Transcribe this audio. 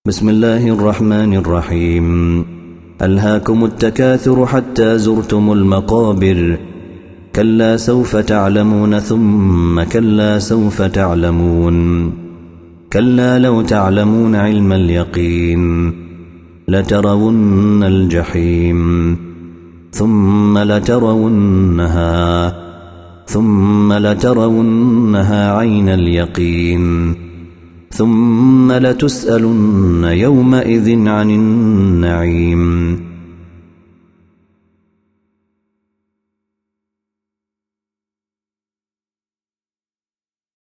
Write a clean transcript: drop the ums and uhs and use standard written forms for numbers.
بسم الله الرحمن الرحيم. ألهاكم التكاثر حتى زرتم المقابر. كلا سوف تعلمون ثم كلا سوف تعلمون. كلا لو تعلمون علم اليقين لترون الجحيم ثم لترونها عين اليقين ثم لتسألن يومئذ عن النعيم.